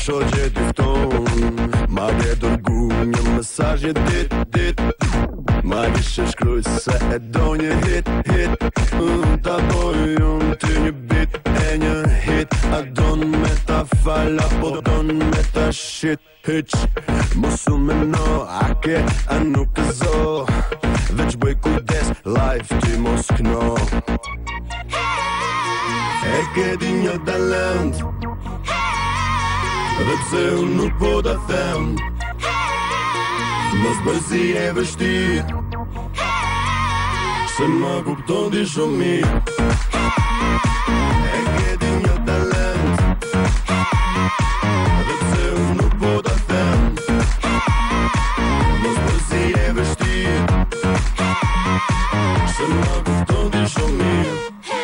shoqe t'i fton ma ke dërgu një mesazh një dit ma kishe shkruj se e do një hit ta boj unë ty një bit e një hit a don me ta fal apo don me ta shit hiq mos u meno a ke a nuk e zo veç bëj kujdes life ty mos kno e ke di një talent dhe pse unë nuk po ta them mos bëzi e vështir se ma kupton di shumë mirë e ke di një talent dhe pse unë nuk po ta them mos bëzi e vështir se ma kupton di shumë mirë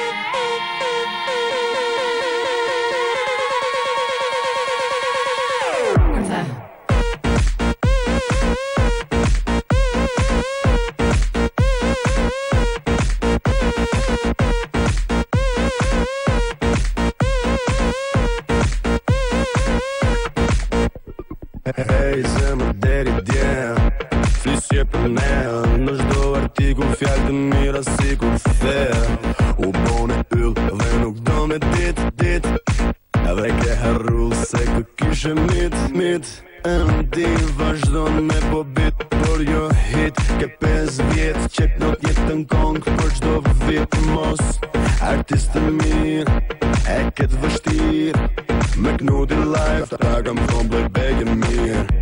Hej, zemër deri dje Flisje për ne Në shdo artikull fjallë të mira si kur the U bone yll dhe nuk do me dit Edhe ke harru se kë kishe mit Ndi vazhdon me po bit Por jo hit Ke 5 vjet Qek not jetën kong Për qdo vit mos Artistë mirë E ketë vështirë Me knudi live Ta kam thonë bloj bejë mirë